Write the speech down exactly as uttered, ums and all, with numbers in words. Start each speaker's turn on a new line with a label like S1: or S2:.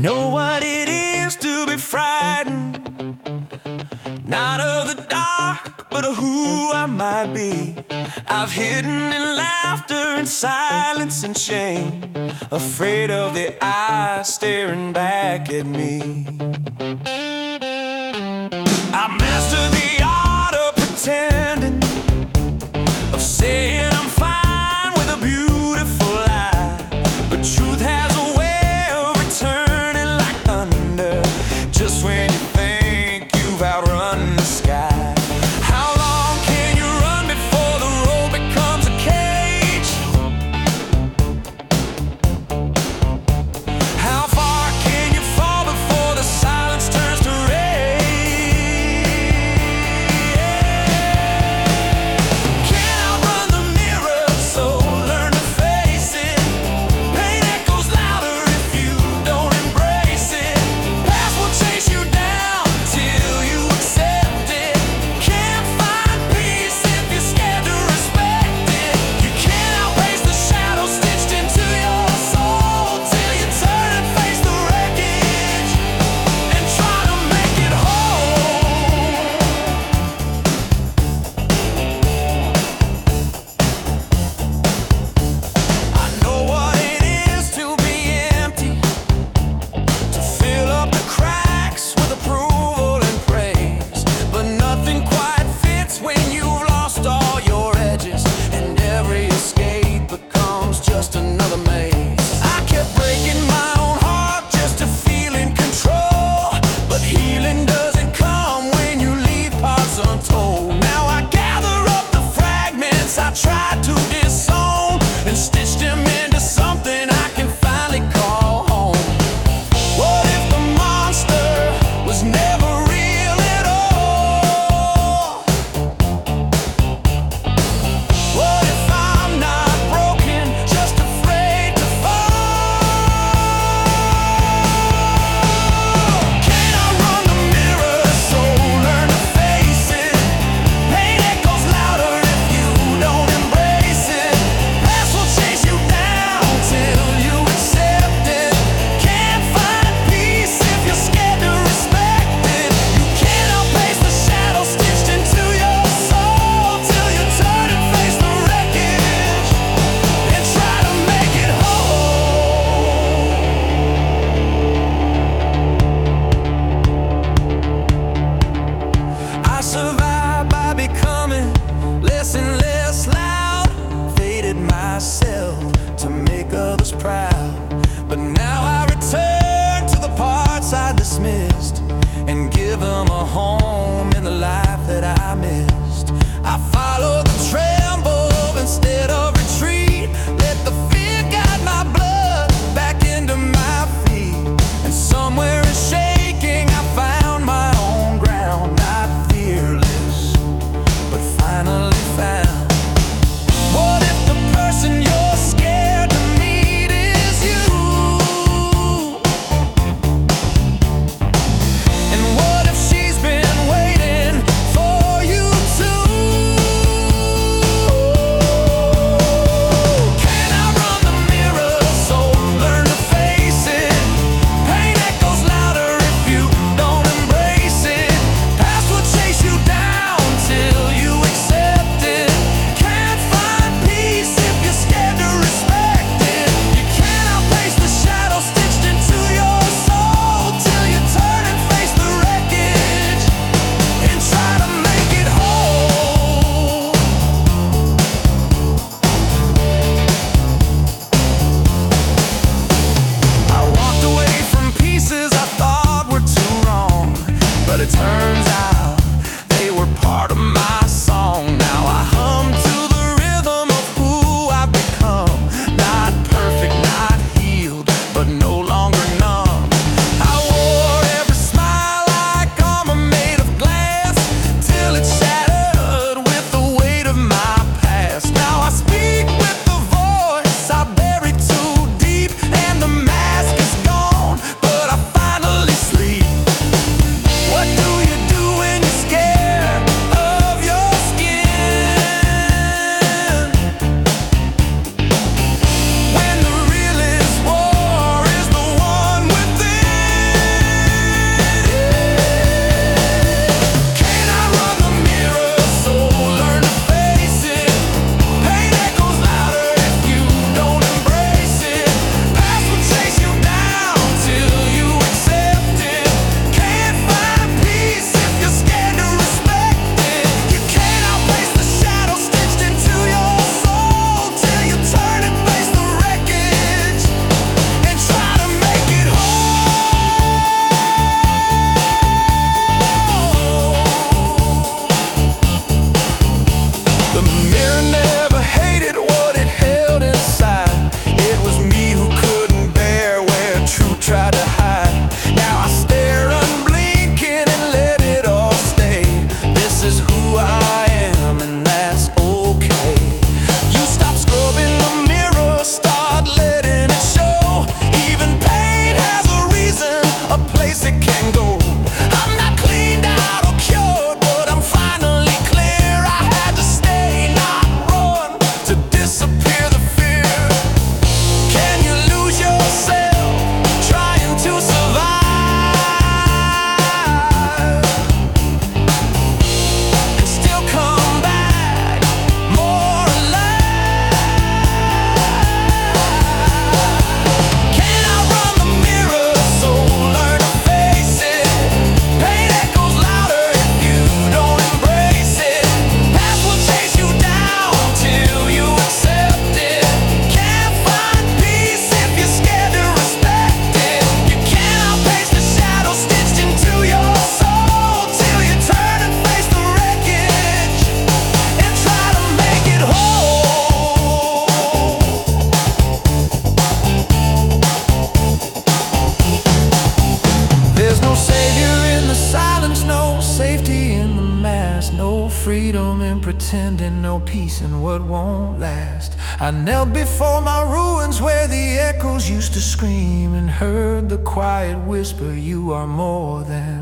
S1: know what it is to be frightened, not of the dark, but of who I might be. I've hidden in laughter and silence and shame, afraid of the eyes staring back at me. I mastered the art of pretending, of saying I'm fine with a beautiful lie, but truth has a way of returning like thunder, just when you think you've outrun the sky. How long can you run before the road becomes a cage? How far can you fall before the silence turns to rage? Can't outrun the mirror, so learn to face it. Pain echoes louder if you don't embrace it. Past will chase you down till you accept it. Can't find peace if you're scared to respect it. You can't outpace the shadow stitched into your soul till you turn and face the wreckage and try to make it whole. I know what it is to be empty, to fill up the cracks with approval and praise, but nothing quite fits when you've lost all your edges, and every escape becomes just another maze. I kept breaking my own heart just to feel in control, but healing doesn't come when you leave parts untold. Now I gather up the fragments I tried to disown and stitch them into something I can finally call home. What if the monster was never real at all? What if I'm not broken, just afraid to fall? Can't outrun the mirror, so learn to face it. Pain echoes louder if you don't embrace it. Past will chase you down till you accept it. Can't find peace if you're scared to respect it. You can't outpace the shadow stitched into your soul till you turn and face the wreckage and try to make it whole. I survived by becoming less and less loud, faded myself to make others proud. But now I return to the parts I dismissed and give them a home in the life that I missed. I follow the tremble instead of retreat, let the fear guide my blood back into my feet, and somewhere in shaking I found my own ground. Not fearless, but finally found. What if the person you're scared to meet is you? And what if she's been waiting for you too? freedom in pretending, no peace in what won't last. I knelt before my ruins where the echoes used to scream, and heard the quiet whisper, you are more than